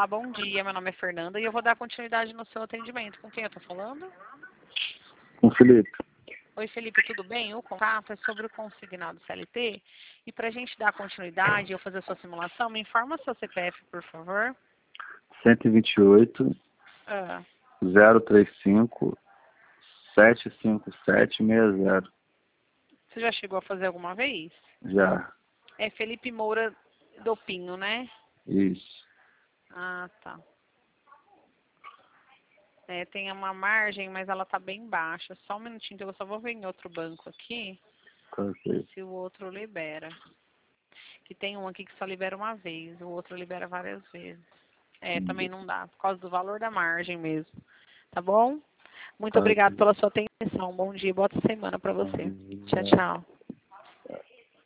Olá, bom dia. Meu nome é Fernanda e eu vou dar continuidade no seu atendimento. Com quem eu estou falando? Com o Felipe. Oi, Felipe, tudo bem? O contato é sobre o consignado CLT. E para a gente dar continuidade e eu fazer a sua simulação, me informa seu CPF, por favor. 128 Ah, 035 75760. você já chegou a fazer alguma vez? Já. É Felipe Moura do Pinho, né? Isso. Ah, tá. É, tem uma margem, mas ela tá bem baixa. Só um minutinho, que eu só vou ver em outro banco aqui Ok. se o outro libera. Que tem um aqui que só libera uma vez, o outro libera várias vezes. É, também não dá, por causa do valor da margem mesmo. Tá bom? Muito Tá obrigado ok. pela sua atenção. Bom dia, boa semana para você. Tchau, tchau.